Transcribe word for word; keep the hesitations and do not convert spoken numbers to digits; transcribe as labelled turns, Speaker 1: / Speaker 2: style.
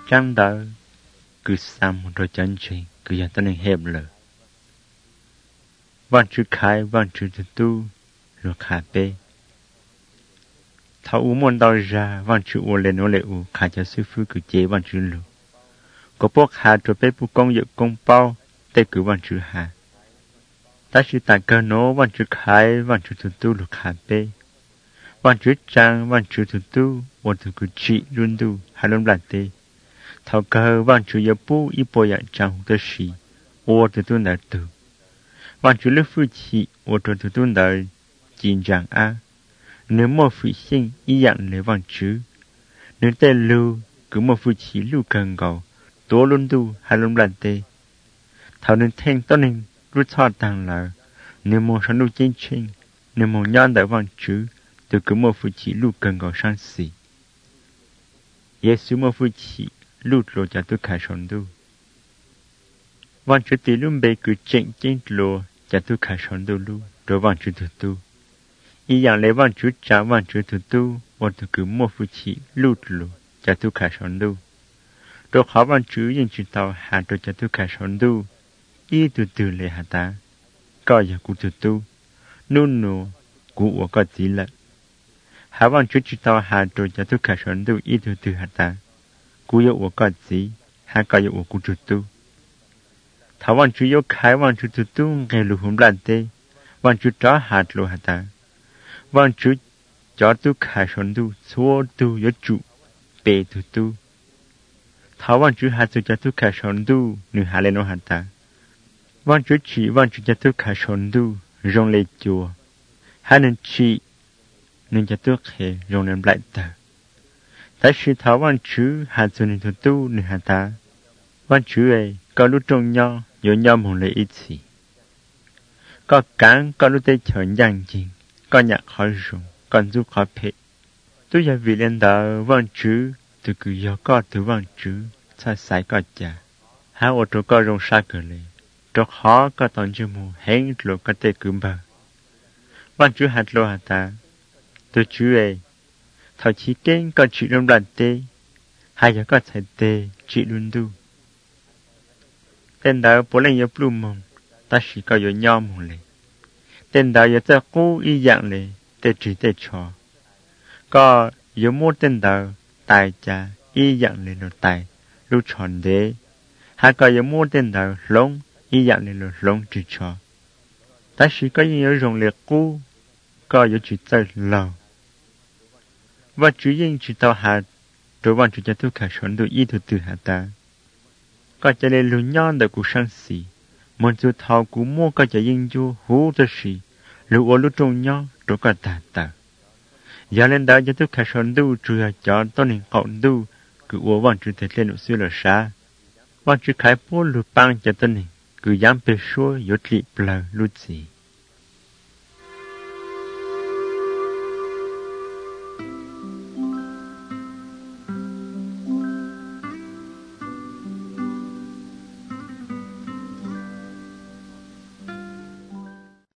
Speaker 1: trăng đỡ cứ xăm rồi chân trình cứ giờ tao nên hẹp lờ văn chữ khai văn chữ tu tu rồi khả bê thảo u môn đau ra văn chữ u lên u lệ u khả cho sư phụ cứ chế văn chữ lu có bốc hà rồi bê bu công dự công bao tê cứ văn chữ hà ta chỉ tại cơ nô văn chữ khai văn chữ tu tu rồi khả bê văn chữ trang văn chữ tu tu văn chữ cứ trị luôn tu hà luôn là tê thảo cơ văn chữ yêu bu y bộ dạng trang tê sĩ ô tu tu nợ tu văn chữ lực phu chỉ ô tu tu tu nợ chín trang a nếu một phu sinh y dạng lấy văn chữ nếu tê lưu cứ một phu chỉ lưu cần cầu tố luôn tu hà luôn là tê thảo nên thanh tốt nên rút thoát tàng lợ nếu một sản lưu chính trình nếu một nhon đại văn chữ từ cứ một phu chỉ lưu cần cầu sang xỉ Giêsu một phu chỉ lưu lộ cho tôi khai sản tu văn chữ tỷ luôn bề cứ chỉnh chỉnh lộ cho tôi khai sản tu lưu rồi văn chữ tu tu y dạng lấy văn chữ trả văn chữ tu tu văn từ cứ một phu chỉ lưu lộ cho tôi khai sản tu rồi khó văn chữ những chữ tàu hạ rồi cho tôi khai sản tu y từ từ lấy hạ ta coi giờ cụ tu tu nôn nô cụ ở coi gì lệ hạ văn chữ chữ tàu hạ rồi cho tôi khai sản tu y từ từ hạ ta cụ yêu ở coi gì hạ coi yêu ở cụ tu tu thảo văn chữ yêu khai văn chữ tu tu nghe lù hùng lan tê văn chữ chó hạ lộ hạ ta văn chữ chó tu khai sản tu số tu yêu chủ bề tu tu thảo văn chữ hạ tu cho tu khai sản tu nữ hạ lên nó hạ ta văn chữ chỉ văn chữ cho tu khai sản tu rong lệ chùa hạ nên chỉ nên cho tu khai rong lên lại ta ta chỉ thảo văn chữ hạ tu nên tu tu nữ hạ ta văn chữ ấy có lúc trong nhau有nhau một lệ ít gì có cán có lúc tây chờ nhang trình có nhạc khó dùng còn du khó phê tôi giờ vì lên đó văn chữ từ cứ do có từ văn chữ sai sai có chả hai ô tô có rong sa cờ lệ cho khó có tận chữ mù hẹn lộ có tê cứ bờ văn chữ hạt lô hạt ta tôi chữ ấy thảo chí tên có chữ trong đoàn tê hai giờ có thể tê chữ luôn du tên đó bố lên yếu plum mông ta chỉ có yếu nhau mông lệ tên đó yếu ta cố y dạng lệ tê chỉ tê cho có yếu mô tên đó tài cha y dạng lệ nó tài lúc tròn đế hai có yếu mô tên đó lông y dạng lệ nó lông chỉ cho ta chỉ có yếu rồng lệ cố có yếu chỉ tê lâu và chú yên chỉ tao hạt rồi văn chú cho tôi khả sống được y thuật từ hạt ta có cho nên luôn nhon được cuộc sống gì, muốn chú thao cú mua có cho yên chú hú tới gì, lúc ở lúc trong nhon rồi có tạt tạt. Giờ lên đó cho tôi khai sống đủ chú ở cho tôi nên cậu đủ, cứ ở văn chú thể lên một xíu là sao, văn chú khai bố lúc băng cho tôi nên cứ dám bê số yếu trị bờ lúc gì.